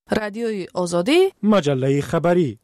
رادیوی آزادی، مجله خبری.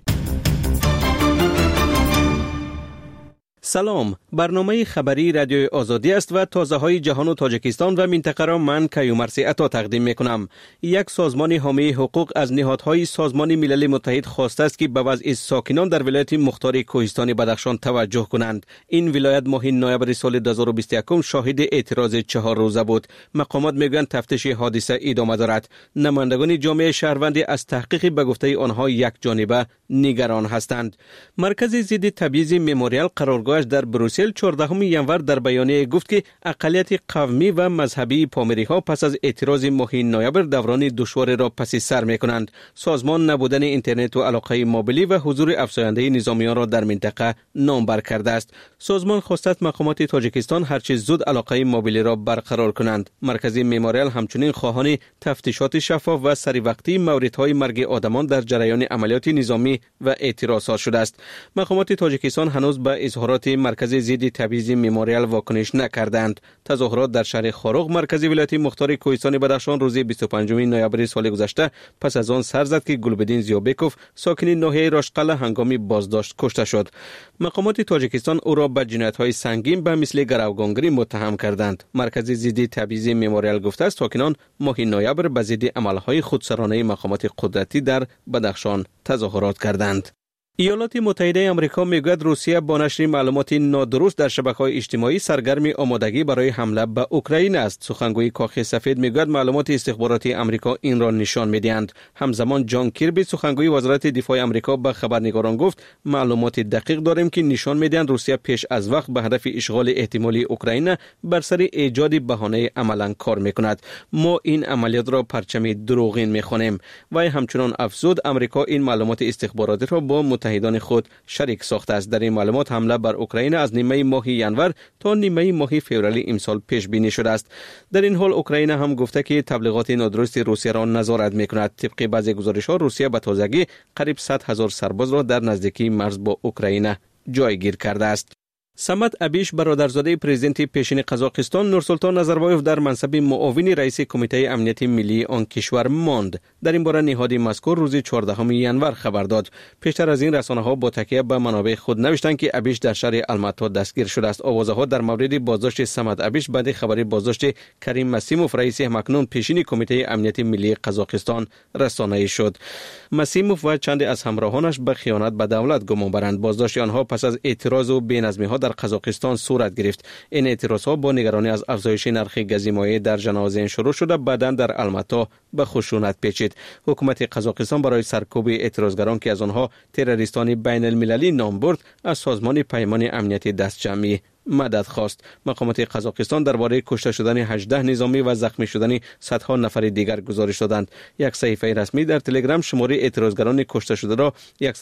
سلام، برنامه خبری رادیوی آزادی است و تازه های جهان و تاجیکستان و منطقه را من کیومرثی عطا تقدیم می کنم. یک سازمان حامی حقوق از نهادهای سازمان ملل متحد خواسته است که به وضع ساکنان در ولایت مختار کوهستان بدخشان توجه کنند. این ولایت ماه نوامبر سال 2021 شاهد اعتراض 4 روزه بود. مقامات میگویند تفتیش حادثه ادامه دارد. نمایندگان جامعه شهروندی از تحقیق به گفته آنها یک جانبه نگران هستند. مرکز ضد تبعیض مموریال قرارگاه در بروسل 14 ژانویه در بیانیه گفت که اقلیت قومی و مذهبی پامری ها پس از اعتراض ماه نوامبر دوران دشوار را پس سر می کنند. سازمان نبودن اینترنت و علاقه موبیلی و حضور افزاینده نظامیان را در منطقه نامبر کرده است. سازمان خواسته است مقامات تاجیکستان هرچه زود علاقه موبیلی را برقرار کنند. مرکز مموریال همچنین خواهان تفتیشات شفاف و سری وقتی موردهای مرگ آدمان در جریان عملیات نظامی و اعتراضات شده است. مقامات تاجیکستان هنوز به اظهارات مرکز ضد تبعیض مموریال واکنش نکردند. تظاهرات در شهر خاروق مرکز ولایت مختار کوهستان بدخشان روز 25 نوامبر سال گذشته پس از آن سر زد که گلبدین زیابکوف ساکن ناحیه راشقله هنگام بازداشت کشته شد. مقامات تاجیکستان او را به جنایت‌های سنگین به مثل گروگانگیری متهم کردند. مرکز ضد تبعیض مموریال گفته است ساکنان ماه نوامبر به ضد عمل‌های خودسرانه مقامات قدرتی در بدخشان تظاهرات کردند. ایالات متحده آمریکا میگوید روسیه با نشر معلومات نادرست در شبکه‌های اجتماعی سرگرم آمادگی برای حمله به اوکراین است. سخنگوی کاخ سفید میگوید معلومات استخباراتی آمریکا این را نشان میدهند. همزمان جان کیربی سخنگوی وزارت دفاع آمریکا به خبرنگاران گفت معلومات دقیق داریم که نشان میدهند روسیه پیش از وقت به هدف اشغال احتمالی اوکراین بر سر ایجاد بهانه عملاً کار میکند. ما این عملیات را پرچم دروغین میخوانیم. و همچنان افزود آمریکا این معلومات استخباراتی را با متحدان خود شریک ساخته است. در این معلومات حمله بر اوکراین از نیمه ماه ژانویه تا نیمه ماه فوریه امسال پیش بینی شده است. در این حال اوکراین هم گفته که تبلیغات نادرست روسیه را نظارت میکند. طبق بعضی گزارش‌ها روسیه به تازگی قریب 100,000 سرباز را در نزدیکی مرز با اوکراین جایگیر کرده است. سمت ابیش برادرزاده پرزیدنت پیشین قزاقستان نورسلطان نظربایف در منصب معاون رئیس کمیته امنیت ملی آن کشور ماند. در این باره نهاد مذکور روز 14 ژانویه خبر داد. پیشتر از این رسانه‌ها با تکیه به منابع خود نوشتند که ابیش در شهر الماتا دستگیر شده است. آوازه‌ها در مورد بازداشت سمت ابیش بعد خبر بازداشت کریم مسیموف رئیس همکنون پیشین کمیته امنیت ملی قزاقستان رسانه‌ای شد. مسیموف و چند از همراهانش به خیانت به دولت گمان برند. بازداشت آنها پس از اعتراض و بی‌نظمی‌ها در قزاقستان صورت گرفت. این اعتراضها با نگرانی از افزایش نرخ گاز مایع در جنازین شروع شده بعداً در الماتا به خشونت پیچید. حکومت قزاقستان برای سرکوب اعتراضگران که از آنها تروریستان بین المللی نام برد از سازمان پیمان امنیتی دستجمعی مدد خواست. مقامات قزاقستان درباره کشته شدن 18 نظامی و زخمی شدن صدها نفر دیگر گزارش دادند. یک صحیفه رسمی در تلگرام شماره اعتراضگران کشته شده را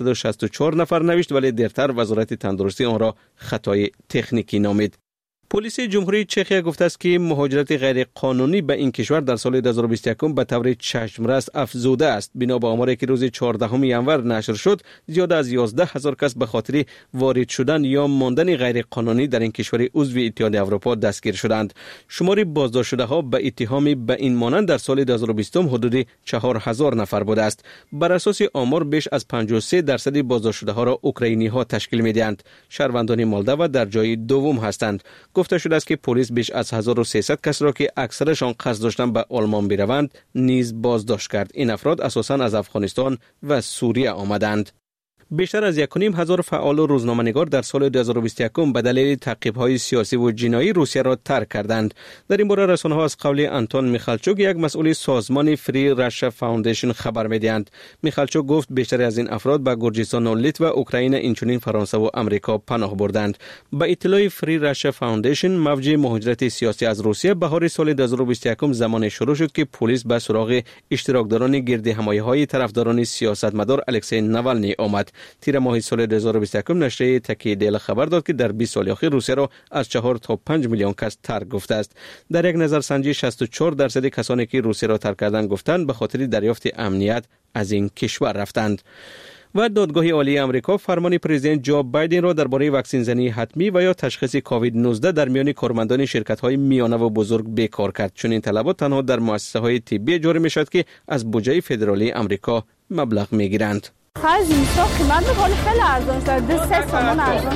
164 نفر نوشت ولی دیرتر وزارت تندرستی آن را خطای تکنیکی نامید. پلیس جمهوری چخیا گفته است که مهاجرت غیر قانونی به این کشور در سال 2021 به طور چشمرس افزوده است. بنا به آماری که روز 14 ژانویه نشر شد، زیاد از 11,000 کس به خاطر وارد شدن یا ماندن غیر قانونی در این کشور عضو اتحادیه اروپا دستگیر شدند. شمار بازداشت شده ها به اتهام به این مانند در سال 2020 حدود 4,000 نفر بوده است. بر اساس آمار بیش از 53% بازداشت شده ها را اوکراینی ها تشکیل می‌دهند. شهروندان مالدو در جای دوم هستند. گفته شده است که پلیس بیش از 1300 کس را که اکثرشان قصد داشتند به آلمان بروند نیز بازداشت کرد. این افراد اساساً از افغانستان و سوریه آمدند. بیشتر از 1,500 فعال و روزنامه‌نگار در سال 2021 به دلیل تعقیب‌های سیاسی و جنایی روسیه را ترک کردند. در این باره رسانه‌ها از قول آنتون میخالچوک یک مسئول سازمان فری راشا فاوندیشن خبر می‌دهند. میخالچوک گفت بیشتر از این افراد به گرجستان و لیتو و اوکراین اینچنین فرانسه و آمریکا پناه بردند. به اطلاع فری راشا فاوندیشن موج مهاجرت سیاسی از روسیه بهار سال 2021 زمان شروع شد که پلیس به سراغ اشتراکداران گرد همایی‌های طرفداران سیاستمدار الکسی ناوالنی آمد. تیر ماه سال 2021 نشریه تکی دیل خبر داد که در 20 سال اخیر روسیه را از 4 تا 5 میلیون کس ترک گفته است. در یک نظرسنجی 64% کسانی که روسیه را ترک کردند گفتند به خاطر دریافت امنیت از این کشور رفتند. و دادگاه عالی آمریکا فرمان پرزیدنت جو بایدن را درباره واکسن زنی حتمی و یا تشخیص کووید 19 در میان کارمندان شرکت‌های میانه و بزرگ بیکار کرد. چون این طلبات تنها در مؤسسه‌های طبی جاری می‌شود که از بودجه فدرالی آمریکا مبلغ می‌گیرند. خرجیستا قیمت خیلی ارزان شده، 3 تومان ارزان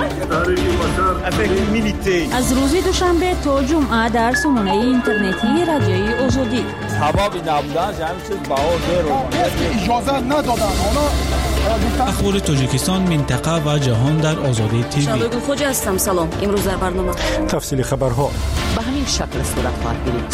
شده. از روز دوشنبه تا جمعه در سامانه اینترنتی رادیوی آزادی. هوا بی نبودن همین چیز باور اجازه ندادن. اخبار تاجیکستان، منطقه و جهان در آزادی تیوی. شادو خوج هستم. سلام. امروز در برنامه تفصیل خبرها به همین شکل صورت خواهد گرفت.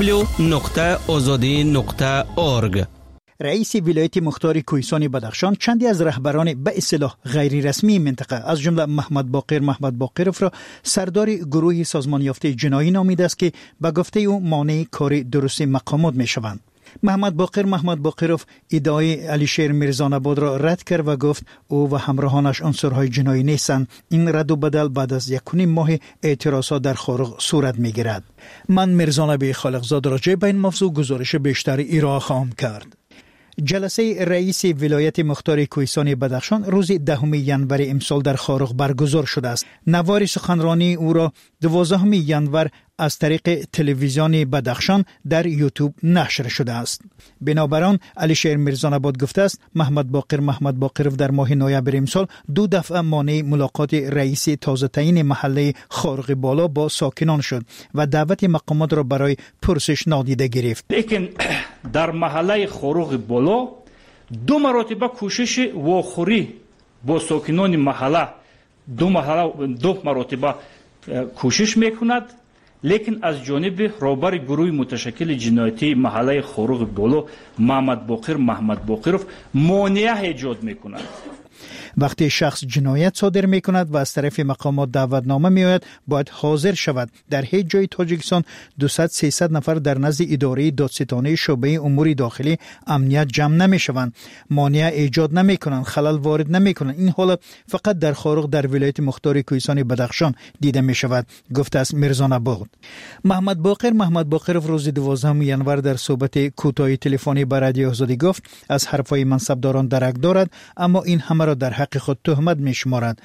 www.azadi.org. رئیس ولایت مختار کوهستان بدخشان چندی از رهبران به اصطلاح غیر رسمی منطقه از جمله محمد باقرов را سردار گروه سازمان یافته جنایی نامیده است که به گفته او مانع کار درست مقامات می شوند. محمد باقرov ادعای علیشیر میرزان‌آباد را رد کرد و گفت او و همراهانش عنصرهای جنایی نیستند. این رد و بدل بعد از 1.5 ماه اعتراضات در خارق صورت می‌گیرد. من میرزان‌آبی خالقزاد راجع به این موضوع گزارش بیشتر ارائه خواهم کرد. جلسه رئیس ولایت مختار کوهستان بدخشان روز 10 ژانویه امسال در خارق برگزار شده است. نوار سخنرانی او را 12 ژانویه از طریق تلویزیون بدخشان در یوتیوب نشر شده است. بنابراین علیشیر میرزان‌آباد گفته است محمد باقرov در ماه نوامبر امسال 2 دفعه مانع ملاقات رئیس تازه تعیین محله خارق بالا با ساکنان شد و دعوت مقامات را برای پرسش نادیده گرفت. لیکن در محله خارق بالا 2 مرتبه کوشش واخوری با ساکنان محله 2 مرتبه کوشش میکند، لیکن از جانب رهبر گروه متشکل جنایتی محله خارق بالا محمد باقرov مانع ایجاد میکند. وقتی شخص جنایت صادر می کند و از طرف مقامات دعوتنامه می آید باید حاضر شود. در هیچ جای تاجیکستان 200-300 نفر در نزد اداره دادستانی شعبه امور داخلی امنیت جمع نمی شوند. مانع ایجاد نمی کنند، خلل وارد نمی کنند. این حالت فقط در خارق در ولایت مختار کوهستان بدخشان دیده می شود، گفته است میرزان‌آباد. محمد باقرov روز 12 ژانویه در صحبت کوتاه تلفنی با رادیو آزادی گفت از حرفای منصبداران درک دارد، اما این همه را در حق خود تهمت می شمارد.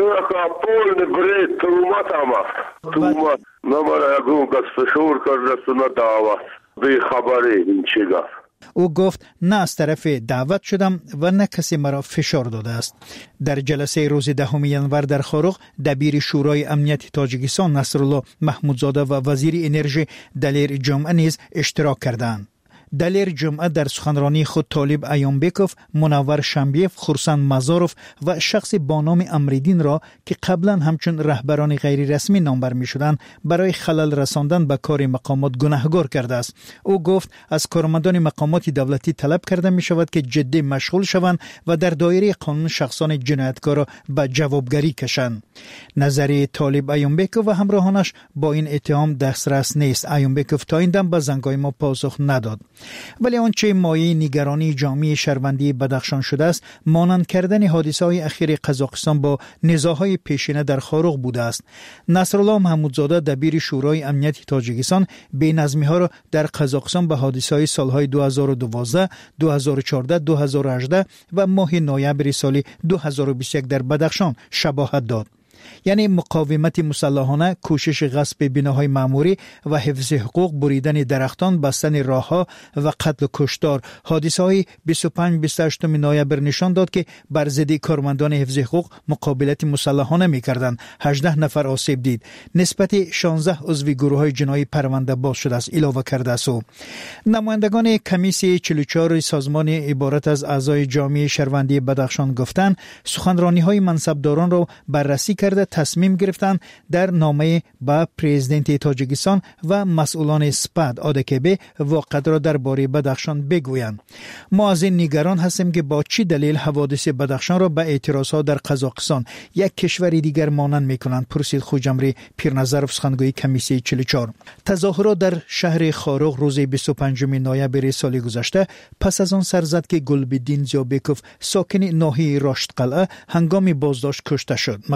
او گفت نه از طرف دعوت شدم و نه کسی مرا فشار داده است. در جلسه روز 10 ژانویه در خارق دبیر شورای امنیت تاجیکستان نصرالله محمودزاده و وزیر انرژی دلیر جمعه نیز اشتراک کردند. دلیر جمعه در سخنرانی خود طالب ایامبکوف، منور شنبیف، خورسند مزاروف و شخص با نام امریدین را که قبلا همچون رهبران غیر رسمی نامبر می شدند برای خلل رساندن به کار مقامات گناهکار کرده است. او گفت از کارمندان مقامات دولتی طلب کرده می شود که جدی مشغول شوند و در دایره قانون شخصان جنایتکار را به جوابگری کشند. نظریه طالب ایامبکوف و همراهانش با این اتهام دسترس نیست. ایامبکوف تا این دم به زنگای ما پاسخ نداد. ولی آنچه مایه نگرانی جامعه شهروندی بدخشان شده است مانند کردن حادثه‌های اخیر قزاقستان با نزاع‌های پیشینه در خارق بوده است. نصرالله محمودزاده دبیر شورای امنیت تاجیکستان بی‌نظمی‌ها را در قزاقستان به حادثه‌های سال‌های 2012، 2014، 2018 و ماه نوامبر سال 2021 در بدخشان شباهت داد. یعنی مقاومت مسلحانه، کوشش غصب بناهای معموری و حفظ حقوق، بریدن درختان، بستن راهها و قتل و کشتار. حادثه‌های 25-28 نوامبر نشان داد که بر ضد کارمندان حفظ حقوق مقابلت مسلحانه می‌کردند. 18 نفر آسیب دید. نسبت 16 عضو گروه‌های جنایی پرونده باز شده است، علاوه کرده است. نمایندگان کمیسیون 44 سازمان عبارت از اعضای جامعه شهروندی بدخشان گفتند سخنرانی‌های منصبداران را بررسی کرده تصمیم گرفتند در نامه به پرزیدنت تاجیکستان و مسئولان سپاد آدکبه واقعه را درباره بدخشان بگویند. ما از این نگران هستیم که با چه دلیل حوادث بدخشان را به اعتراضات در قزاقستان یک کشور دیگر مانند میکنند، پرسید خوجمری پیرنظرف سخنگوی کمیسیون 44. تظاهرات در شهر خارق روز 25 نوامبر سال گذشته پس از آن سر زد که گلبدین زیابکوف ساکن ناحیه راشد قلعه هنگام بازداشت کشته شد. مقامات او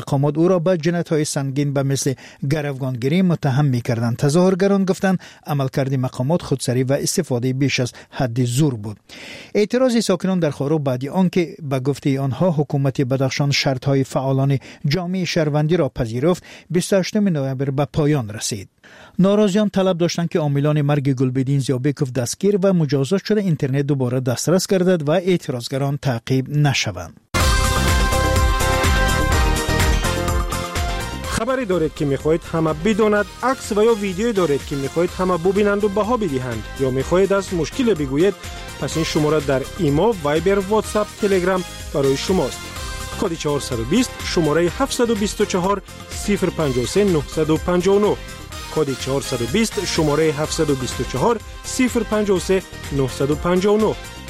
او را به جنایت‌های سنگین به مثل گروگانگیری متهم می‌کردند. تظاهرگران گفتند عملکرد مقامات خودسری و استفاده بیش از حد زور بود. اعتراض ساکنان در خاروق بعد آنکه به گفته آنها حکومت بدخشان شرط‌های فعالان جامعه شهروندی را پذیرفت 28 نوامبر به پایان رسید. ناراضیان طلب داشتند که عاملان مرگ گلبدین زیابکوف دستگیر و مجازات شده اینترنت دوباره دسترس گردد و اعتراضگران تعقیب نشوند. خبری دارید که میخواهید همه بداند، عکس و یا ویدیویی دارید که میخواهید همه ببینند و بها بدهند، یا میخواهید از مشکل بگویید، پس این شماره در ایما، وایبر، واتساپ، تلگرام برای شماست. کد 420 شماره 724 053 959. کد 420 شماره 724 053 959.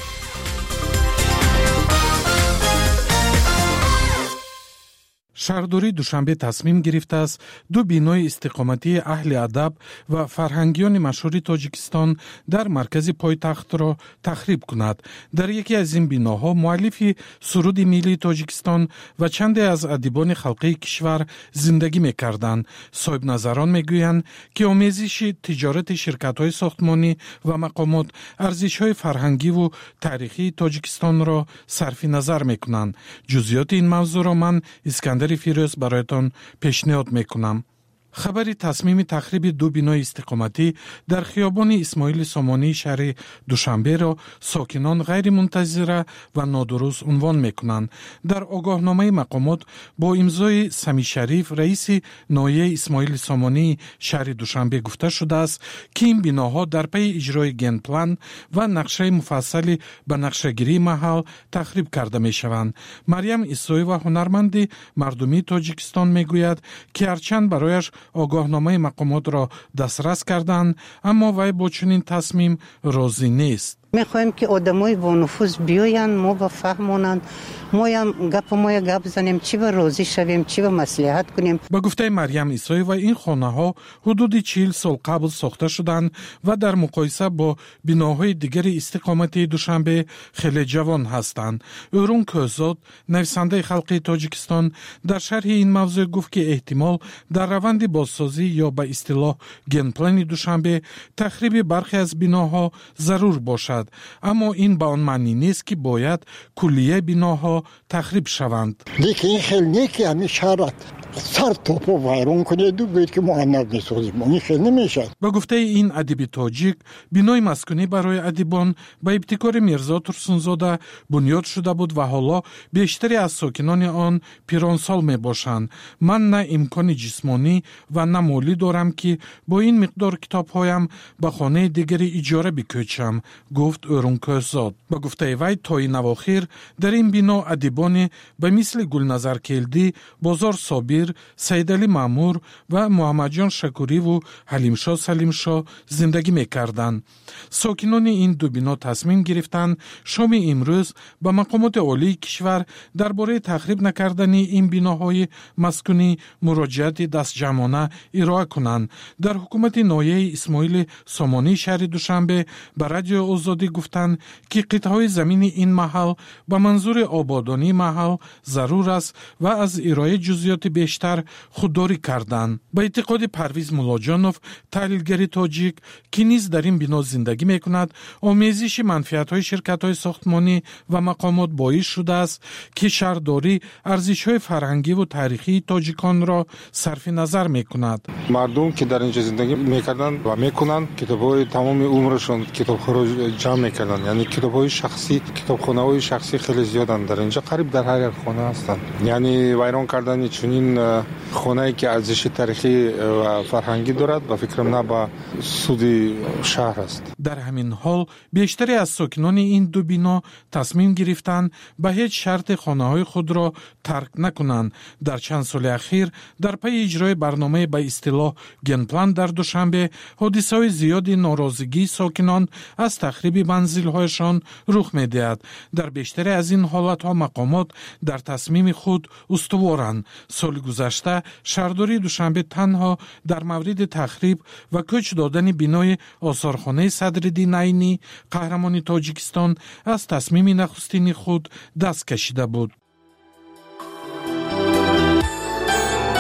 شهرداری دوشنبه تصمیم گرفته است دو بینای استقامتی اهل ادب و فرهنگیان مشهور تاجیکستان در مرکز پایتخت را تخریب کند. در یکی از این بیناها مؤلف سرود ملی تاجیکستان و چند از ادیبان خلقی کشور زندگی می‌کردند. صاحب نظران می‌گویند که آمیزش تجارت شرکت‌های ساختمانی و مقامات ارزش‌های فرهنگی و تاریخی تاجیکستان را صرف نظر می‌کنند. جزئیات این موضوع را من اسکندر فیروز برایتان پیشنهاد میکنم. خبری تصمیم تخریب دو بینای استقامتی در خیابان اسماعیل سامانی شهر دوشنبه را ساکنان غیر منتظره و نادرست عنوان میکنند. در آگاهنامه مقامات با امضای سمی شریف رئیس ناحیه اسماعیل سامانی شهر دوشنبه گفته شده است که این بیناها در پی اجرای گن پلان و نقشه مفصلی به نقشه‌گیری محل تخریب کرده میشوند. مریم عیسوی و هنرمند مردمی تاجیکستان میگوید که هرچند برایش آگاهنامه مقامات را دسترس کردند، اما وی با چنین تصمیم راضی نیست. میخوایم که آدمای با نفوذ بیاین، ما با فهمونن، ما هم گپ بزنیم، چی به راضی شویم، چی به مصلحت کنیم. با گفته مریم عیسوی و این خانه ها حدود 40 سال قبل ساخته شدند و در مقایسه با بناهای دیگر استقامتی دوشنبه خیلی جوان هستند. ارون کوزاد نویسنده خلقی تاجیکستان در شرح این موضوع گفت که احتمال در روند بازسازی یا به اصطلاح گن پلان دوشنبه تخریب برخی از بناها ضرور باشد، اما این به آن معنی نیست که باید کلیه بناها تخریب شوند. لیکن این خیلی نیکی همه شهرت سر توپو ویرون کنید و بگید که ما اندر میسازیم، این خیلی نمیشه. با گفته این ادیب تاجیک، بنای مسکونی برای ادیبان با ابتکار میرزا ترسونزاده بنیاد شده بود و حالا بیشتری از ساکنان آن پیرانسال می باشند. من نه امکان جسمانی و نه مالی دارم که با این مقدار کتاب هایم به خانه دیگری اجاره بکوچم، گفت اورونکوزاد. با گفته وی تا این اواخر در این بنا ادیبان به مثل گلنظر کلدی، بازار صابر، سیدعلی مامور و محمد جان شکوری و حلیمشاه سلیمشاه زندگی می‌کردند. ساکنان این دو بنا تصمیم گرفتند شام امروز به مقامات عالی کشور درباره تخریب نکردن این بناهای مسکونی مراجعت دستجمعانه ارائه کنند. در حکومت ناحیه اسماعیل سامانی شهر دوشنبه به رادیو آزادی گفتند که قطعه‌های زمین این محل به منظور آبادانی محل ضرور است و از ارائه جزئیات بیشتر خودداری کردند. به اعتقاد پرویز مولاجانوف تحلیلگر تاجیک که نیز در این بنا زندگی میکند، آمیزش منفعت‌های شرکت‌های ساختمانی و مقامات باعث شده است که شهرداری ارزش‌های فرهنگی و تاریخی تاجیکان را صرف نظر میکند. مردم که در اینجا زندگی میکردن و میکنن کتاب‌های تمام عمرشون کتاب‌ها رو جمع میکردن، یعنی کتاب‌های شخصی، کتابخانه‌های شخصی خیلی زیادن در اینجا، قریب در هر خانه هستند. یعنی ویران کردن چنین خانه‌ای که ارزش تاریخی و فرهنگی دارد و فکرم نه با سود شهر است. در همین حال بیشتری از ساکنان این دو بنا تصمیم گرفتند به هیچ شرط خانه‌های خود را ترک نکنند. در چند سال اخیر در پی اجرای برنامه به اصطلاح گن پلان در دوشنبه حادثه‌های زیادی ناراضگی ساکنان از تخریب منزل‌هایشان رخ می‌دهد. در بیشتری از این حالت‌ها مقامات در تصمیم خود استوارند. سال گذشته شهرداری دوشنبه تنها در مورد تخریب و کوچ دادن بنای آثارخانه صدرالدین عینی قهرمان تاجیکستان از تصمیم نخستین خود دست کشیده بود.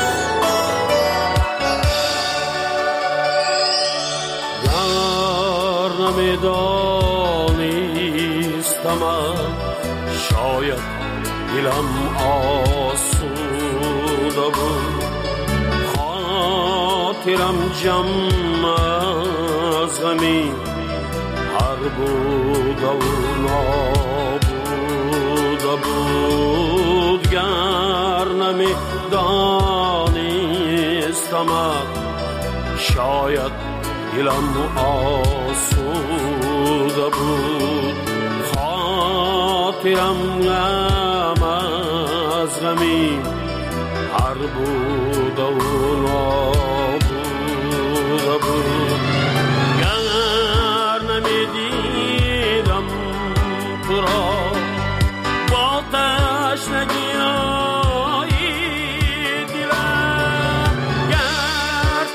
شاید دلم آسوده بود خاطرم جمع از غمی هر بوده و نابوده بود گر نمی دانستمت شاید دلم آسوده بود خاطرم غم از غمی هر بوده و نابوده بود گر نمیدیدم تو را با تشنگی دلم گر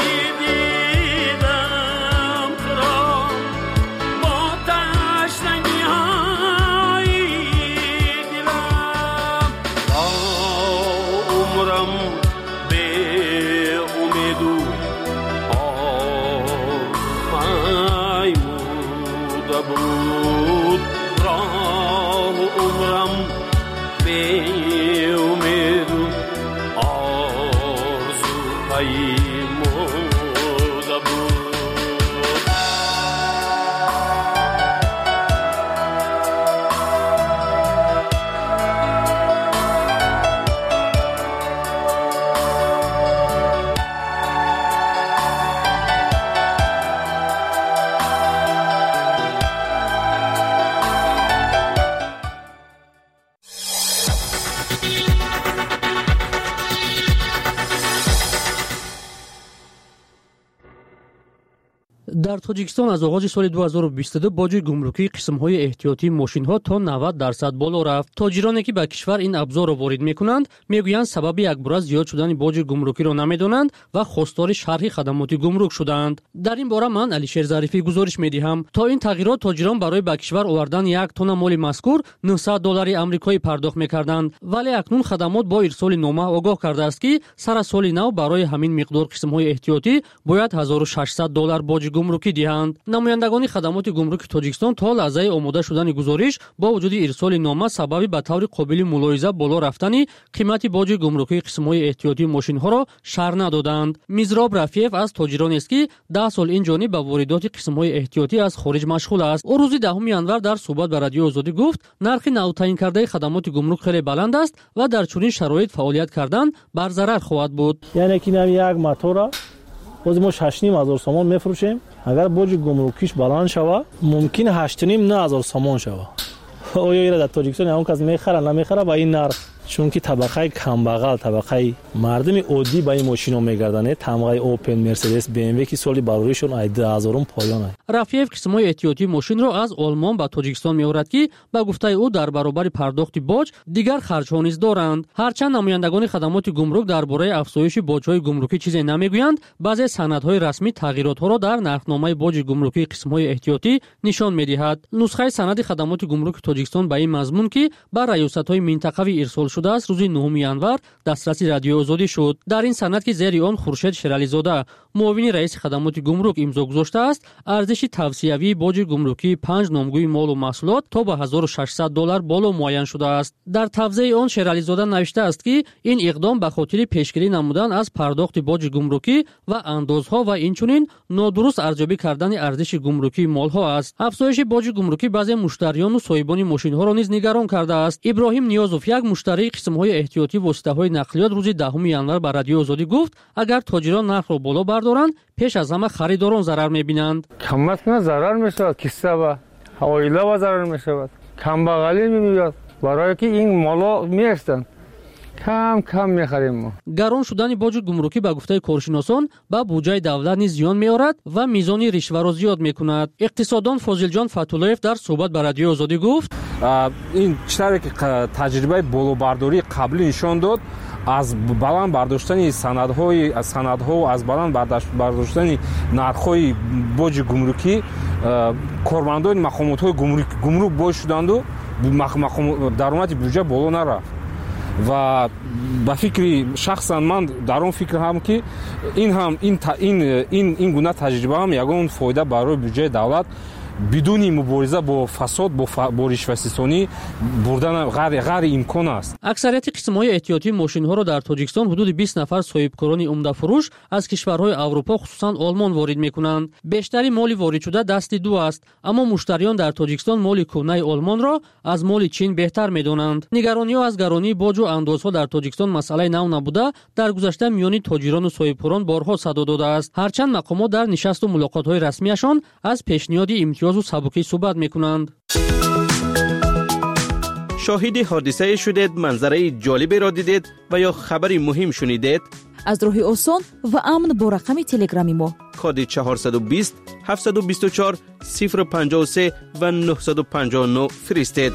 نمیدیدم تو را با تشنگی دلم تا عمرم به امید و آرمایموده بود راه عمرم به امید و آرزو پیموده بود در تاجیکستان از آغاز سال 2022 باج گمرکی قسم‌های احتیاطی ماشین‌ها تا 90% بالا رفت. تاجرانی که به کشور این ابزار را وارد می‌کنند میگویند سبب یک بار زیاد شدن باج گمرکی را نمی‌دانند و خواستار شرح خدمات گمرک شدند. در این باره من علیشیر ظریفی گزارش می‌دهم. تا این تغییرات تاجران برای به کشور آوردن یک تن مال مذکور $900 آمریکایی پرداخت می‌کردند، ولی اکنون خدمات با ارسال نامه آگاه کرده است که سر سال نو برای همین مقدار قسم‌های احتیاطی باید $1600 باج گمرکی دهند. نمایندگان خدمات گمرک تاجیکستان تا لحظه آماده شدن گزارش با وجود ارسال نامه سبب به طور قابل ملاحظه بالا رفتن قیمت باج گمرکی قسم‌های احتیاطی ماشین‌ها را شرح ندادند. میزراب رفیف از تاجران است که 10 سال این جانب به واردات قسم‌های احتیاطی از خارج مشغول است. او روز 10 ینور در صحبت با رادیو آزادی گفت نرخ نو تعیین کرده خدمات گمرک خیلی بلند است و در چنین شرایط فعالیت کردن بر ضرر خواهد بود. یعنی که یک موتور باز ما 6,500 سامان میفروشیم، اگر باج گمرکیش بلند شود ممکن 8,500 سامان شود. آیا در تاجیکستان اون کس میخره نمیخره با این نرخ؟ چون که طبقه کمبغل، طبقه مردم عادی با این ماشینا میگردن، طبقه اوپن، مرسدس، بی ام و که سالی بروریشون 10,000 پایان است. رفیف قسم‌های احتیاطی ماشین را از آلمان به تاجیکستان میآورد که به گفته او در برابر پرداخت باج دیگر خرج‌ها نیز دارند. هرچند نمایندگان خدمات گمرک درباره افزایش باج‌های گمرکی چیزی نمیگویند، بعضی سندهای رسمی تغییرات‌ها را در نرخنامه باج گمرکی قسم‌های احتیاطی نشان می‌دهد. نسخه سند خدمات گمرک تاجیکستان به این مضمون که بر ریاست‌های منطقوی ارسال شده است روز 9 ینور دسترسی رادیو آزادی شد. در این سند که زیر آن خورشید شرالی زاده معاون رئیس خدمات گمرک امضا گذاشته است، ارزش توصیوی باج گمرکی 5 نامگوی مال و محصولات تا به $1600 بالا معین شده است. در توضیح آن شرالی زاده نوشته است که این اقدام به خاطر پیشگیری نمودن از پرداخت باج گمرکی و اندازها و اینچنین نادرست ارزیابی کردن ارزش گمرکی مالها است. افزایش باج گمرکی بعضی مشتریان و صاحبان ماشین‌ها را نیز نگران کرده است. ابراهیم نیازوف یک مشتری قسم‌های احتیاطی واسطه‌های نقلیات روز 10 ینور به رادیو آزادی گفت اگر تاجران نرخ را بالا بردارند پیش از همه خریداران ضرر می‌بینند. کمتر ضرر می‌شود، کیسه و حوایله و ضرر می‌شود، کمبغلی می‌بینید برای که این مالا می‌استند کم می‌خریم ما. گران شدن باج گمرکی به گفته کارشناسان به بودجه دولت نیز زیان می‌آورد و میزان رشوه را زیاد می‌کند. اقتصاددان فاضل جان فتولایف در صحبت با رادیو آزادی گفت این چیزی که تجربه بالابرداری قبلی نشان داد از баланд бардоштани санадҳо аз баланд бардоштани нархҳои боҷи гумрукӣ кормандони мақомотҳои гумрук боис шуданду даромади бюҷа боло нарафт ва ба фикри шахсан ман дар он фикрам ки ин гуна таҷриба ҳам ягон фоида барои бюҷаи давлат بدون مبارزه با فساد با رشوه‌ستانی بردن غیر امکان است. اکثریت قسم‌های احتیاطی ماشین‌ها را در تاجیکستان حدود 20 نفر صاحبکاران عمده فروش از کشورهای اروپا خصوصا آلمان وارد می‌کنند. بیشتری مال وارد شده دست دو است، اما مشتریان در تاجیکستان مال کهنه آلمان را از مال چین بهتر می‌دانند. نگرانی‌ها از گرانی باج و اندازها در تاجیکستان مسئله نو نبوده، در گذشته میان تاجران و صاحبکاران بارها صدا داده است. هرچند مقامات در نشست و ملاقات‌های رسمیشان از پیشنهاد امتیاز و سبکی صحبت می‌کنند. شاهد حادثه شدید، منظره جالبی را دیدید و یا خبری مهم شنیدید؟ از راه آسان و امن با رقم تلگرامی ما کد 420 724 053 و 959 فرستید.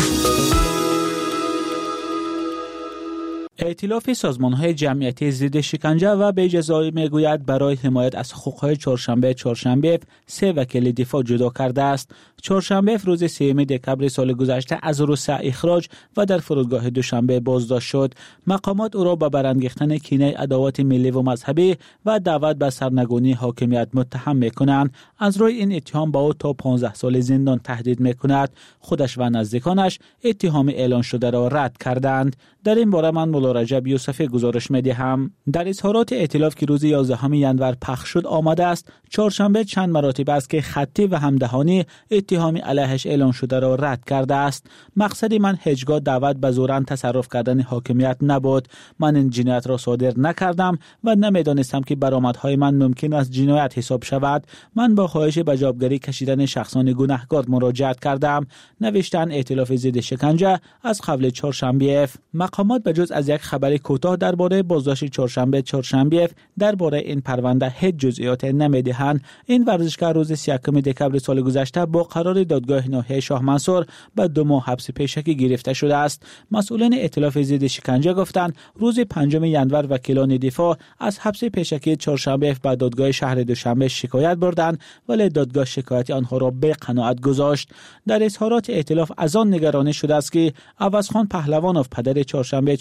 ائتلاف سازمان‌های جمعیتی ضد شکنجه و بی‌جزایی میگوید برای حمایت از حقوق‌های چهارشنبه 3 وکیل دفاع جدا کرده است. چهارشنبه روز 3 دکمبر سال گذشته از روسیه اخراج و در فرودگاه دوشنبه بازداشت شد. مقامات او را به برانگیختن کینه عداوت ملی و مذهبی و دعوت به سرنگونی حاکمیت متهم می‌کنند. از روی این اتهام با او تا 15 سال زندان تهدید می‌کند. خودش و نزدیکانش اتهام اعلان شده را رد کردند. در این باره من مولا رجب یوسفی گزارش می‌دهم. در اظهارات ائتلاف که روز 11 ژانویه پخش شد آمده است چهارشنبه چند مراتب است که خطی و همدهانی اتهام علیهش اعلان شده را رد کرده است. مقصد من هیچگاه دعوت به زورن تصرف کردن حاکمیت نبود. من این جنایت را صادر نکردم و نمیدانستم که برآمدهای من ممکن است جنایت حساب شود. من با خواهش به جوابگری کشیدن شخصان گناهکار مراجعت کردم. نوشتن ائتلاف ضد شکنجه از قبل چهارشنبه. مقامات به جز از یک خبر کوتاه درباره بازداشت چهارشنبه درباره این پرونده هیچ جزئیات نمیدهند. این ورزشکار روز 31 دکمبر سال گذشته با قرار دادگاه ناحیه شاه منصور به 2 ماه حبس پیشکی گرفته شده است. مسئولان ائتلاف ضد شکنجه گفتند روز 5 ژانویه وکیلان دفاع از حبس پیشکی چهارشنبه به دادگاه شهر دوشنبه شکایت بردند، ولی دادگاه شکایت آنها را به قناعت گذاشت. در اظهارات ائتلاف از آن نگرانی شده است که عوضخان پهلوانوف پدر چهارشنبه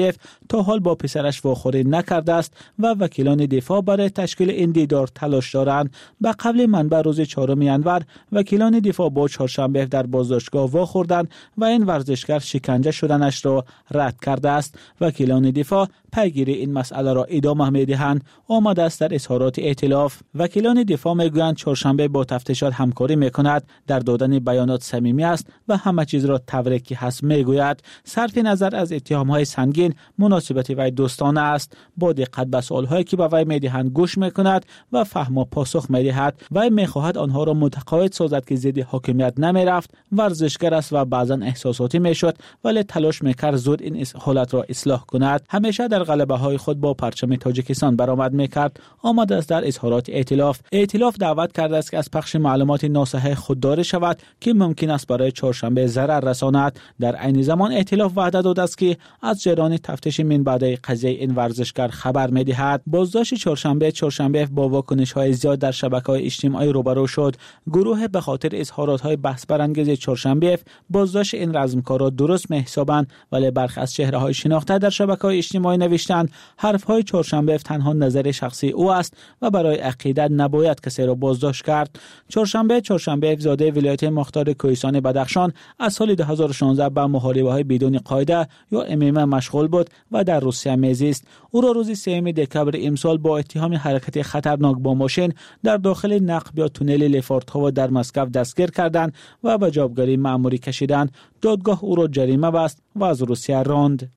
تا حال با پسرش واخوری نکرده است و وکیلان دفاع برای تشکیل این دیدار تلاش دارند. به قبل منبع روز 4 ژانویه وکیلان دفاع با چهارشنبه در بازداشتگاه واخوردند و این ورزشکار شکنجه شدنش را رد کرده است. وکیلان دفاع پیگیری این مسئله را ادامه می‌دهند. آمده است در اظهارات ائتلاف وکیلان دفاع میگویند چهارشنبه با تفتیشات همکاری میکند، در دادن بیانات صمیمی است و همه چیز را تبریکی هست میگوید. صرف نظر از اتهام‌های سنگین مناسبت وی دوستانه است. با دقت به سوال‌هایی که به وی می‌دهند گوش می‌کند و فهم و پاسخ می‌دهد. وی می‌خواهد آنها را متقاعد سازد که ضد حاکمیت نمی‌رفت، ورزشکار است و بعضاً احساساتی می‌شد، ولی تلاش می‌کرد زود این حالت را اصلاح کند. همیشه در غلبه‌های خود با پرچم تاجیکستان برآمد می‌کرد. آمده است در اظهارات ائتلاف دعوت کرده است که از پخش معلومات ناصحیح خودداری شود که ممکن است برای چهارشنبه ضرر رساند. در عین زمان ائتلاف وعده داده است که از جریان تفتیش من بعد قضیه این ورزشکار خبر می‌دهد. بازداشت چهارشنبه با واکنش‌های زیاد در شبکه‌های اجتماعی روبرو شد. گروه به خاطر اظهارات‌های بحث برانگیز چهارشنبه بازداشت این رزمکار را درست می‌حسابند، ولی برخی از چهره‌های شناخته در شبکه‌های اجتماعی نوشتند حرف‌های چهارشنبه تنها نظر شخصی او است و برای عقیدت نباید کسی را بازداشت کرد. چهارشنبه زاده ولایت مختار کوهستان بدخشان از سال 2016 به محاربه‌های بدون قاعده یا MMA مشغول بود و در روسیه میزیست. او را روز 3 دکمبر امسال با اتهام حرکت خطرناک با ماشین در داخل نقب یا تونل لفورتووا در مسکو دستگیر کردند و به جوابگری مأموری کشیدند. دادگاه او را جریمه بست و از روسیه راند.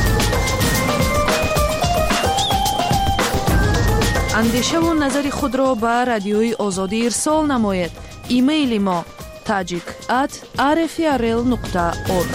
اندیشه و نظر خود را به رادیوی آزادی ارسال نمایید. ایمیل ما tajik@rfrl.org.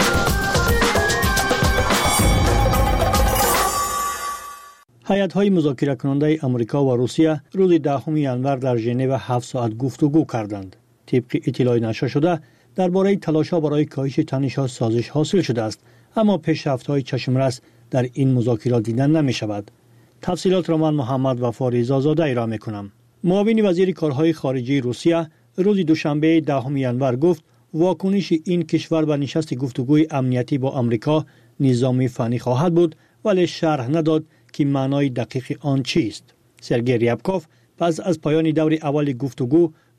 هیئت‌های مذاکره کننده آمریکا و روسیه روز 10 ژانویه در ژنو 7 ساعت گفتگو کردند. طبق اطلاع نشر شده درباره تلاش‌ها برای کاهش تنش‌ها سازش حاصل شده است، اما پیشرفت‌های چشمرس در این مذاکرات دیدن نمی‌شود. تفصیلات را من محمد وفا رضازاده ارائه می‌کنم. معاون وزیر کارهای خارجه روسیه روز دوشنبه 10 ژانویه گفت واکنش این کشور به نشست گفتگوی امنیتی با آمریکا نظامی فنی خواهد بود، ولی شرح نداد که معنای دقیق آن چیست. سرگئی ریابکوف پس از پایان دور اول گفتگو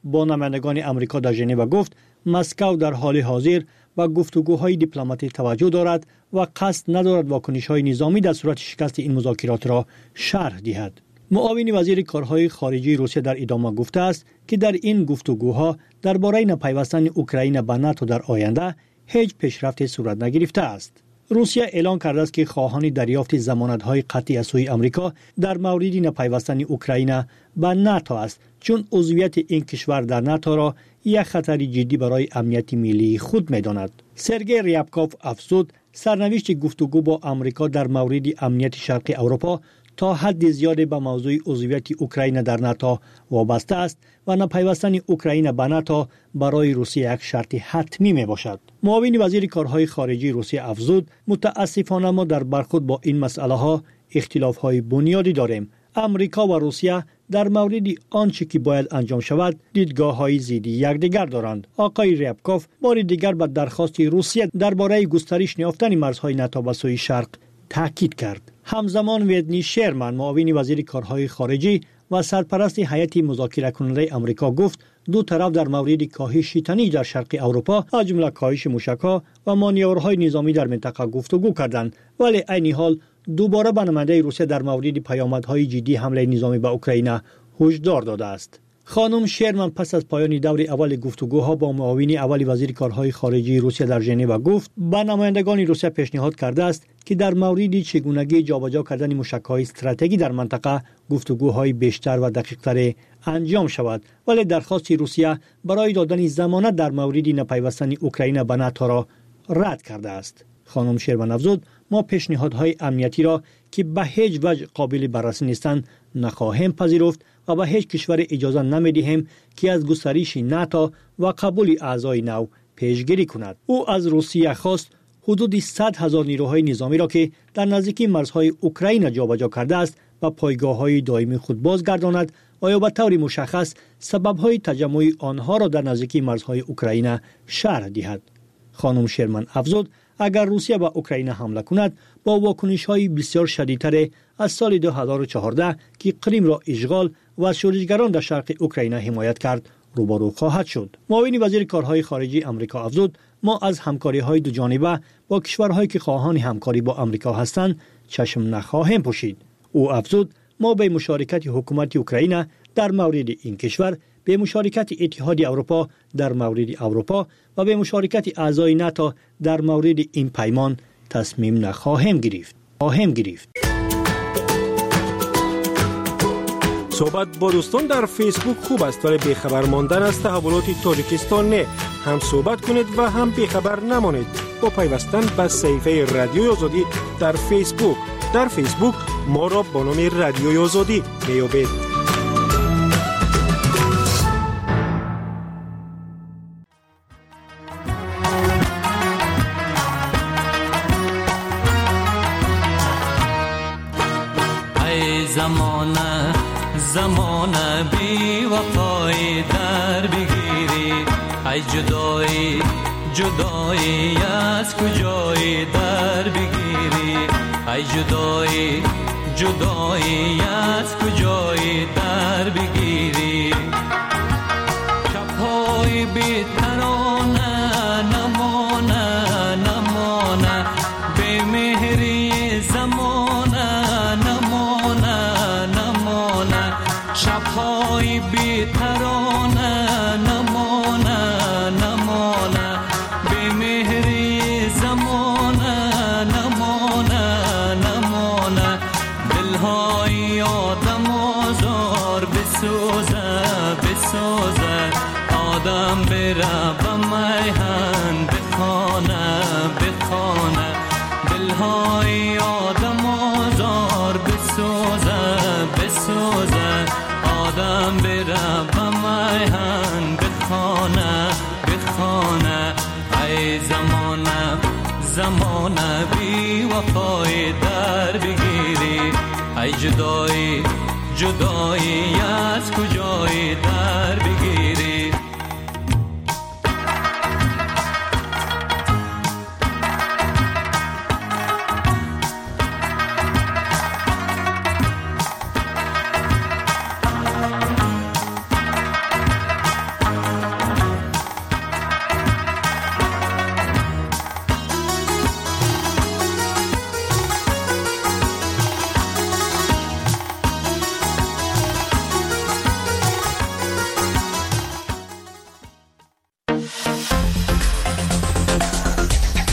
با نمایندگان آمریکا در ژنو گفت مسکو در حال حاضر به گفتگوهای دیپلماتی توجه دارد و قصد ندارد واکنش‌های نظامی در صورت شکست این مذاکرات را شرح دهد. معاون وزیر کارهای خارجه روسیه در ادامه گفته است که در این گفتگوها درباره نپیوستن اوکراین به ناتو در آینده هیچ پیشرفتی صورت نگرفته است. روسیه اعلام کرده است که خواهان دریافت ضمانت‌های قطعی از سوی آمریکا در مورد نپیوستن اوکراین به ناتو است، چون عضویت این کشور در ناتو را یک خطر جدی برای امنیت ملی خود می‌داند. سرگئی ریابکوف افزود سرنوشت گفتگو با آمریکا در مورد امنیت شرق اروپا تا حد زیادی به موضوع عضویت اوکراین در ناتو وابسته است و نپیوستن اوکراین به ناتو برای روسیه یک شرط حتمی می باشد. معاون وزیر کارهای خارجه روسیه افزود متاسفانه ما در برخورد با این مسئله ها اختلاف های بنیادی داریم. امریکا و روسیه در مورد آنچه که باید انجام شود دیدگاه های ضد یکدیگر دارند. آقای ریابکوف بار دیگر به درخواست روسیه درباره گسترش یافتن مرزهای ناتو به سوی شرق تاکید کرد. همزمان ویدنی شرمن معاون وزیر کارهای خارجه و سرپرست هیئت مذاکره کننده آمریکا گفت دو طرف در مورد کاهش تنش در شرق اروپا از جمله کاهش موشک‌ها و مانورهای نظامی در منطقه گفتگو کردند، ولی عین حال دوباره به نماینده روسیه در مورد پیامدهای جدی حمله نظامی به اوکراین هشدار داده است. خانم شرمن پس از پایان دور اول گفتگوها با معاون اول وزیر کارهای خارجه روسیه در ژنو گفت به نمایندگان روسیه پیشنهاد کرده است که در مورد چگونگی جابجا کردن موشک‌های استراتژیکی در منطقه گفتگوهای بیشتر و دقیق‌تر انجام شود، ولی درخواست روسیه برای دادن ضمانت در مورد نپیوستن اوکراین به ناتو را رد کرده است. خانم شرمن افزود ما پیشنهادهای امنیتی را که به هیچ وجه قابل بررسی نیستند نخواهیم پذیرفت و به هیچ کشور اجازه نمیدهیم که از گسترش ناتو و قبول اعضای نو پیشگیری کند. او از روسیه خواست حدود 100,000 نیروهای نظامی را که در نزدیکی مرزهای اوکراین جابجا کرده است و پایگاه‌های دائمی خود بازگرداند و یا به طور مشخص سبب‌های تجمع آنها را در نزدیکی مرزهای اوکراین شرح دهد. خانم شرمن افزود اگر روسیه به اوکراین حمله کند با واکنش‌های بسیار شدیدتر از سال 2014 که کریم را اشغال و شورشگران در شرق اوکراین حمایت کرد روبرو خواهد شد. معاون وزیر کارهای خارجه آمریکا افزود ما از همکاری‌های دو جانبه با کشورهایی که خواهان همکاری با آمریکا هستند چشم نخواهیم پوشید. او افزود ما به مشارکت حکومت اوکراین در مورد این کشور، به مشارکت اتحاد اروپا در مورد اروپا و به مشارکت اعضای ناتو در مورد این پیمان تصمیم نخواهیم گرفت. صحبت با دوستان در فیسبوک خوب است، ولی بیخبر ماندن از تحولات تاجیکستان نه. هم صحبت کنید و هم بیخبر نمانید با پیوستن به صفحه رادیوی آزادی در فیسبوک. در فیسبوک ما را با نام رادیوی آزادی میابید. زمانه بی وفای در بگیری، ای جدایی جدایی از کجای در بگیری، ای جدایی جدایی از کجای در بگیری. شب‌های بی ترانه نمانه نمانه، به مهری زمانه نمانه نمانه، شب‌های بی ترانه نمانه نمانه، به مهری زمانه نمانه نمانه، دل‌های آدم آزار بسوزه بسوزه، آدم بره به میهن بخانه بخانه، دل‌های آدم آزار بسوزه بسوزه، آدم بره به میهن بخانه بخانه. ای زمانه زمانه بی وفای در بگیری، ای جدایی جدایی از کجای در بگیری.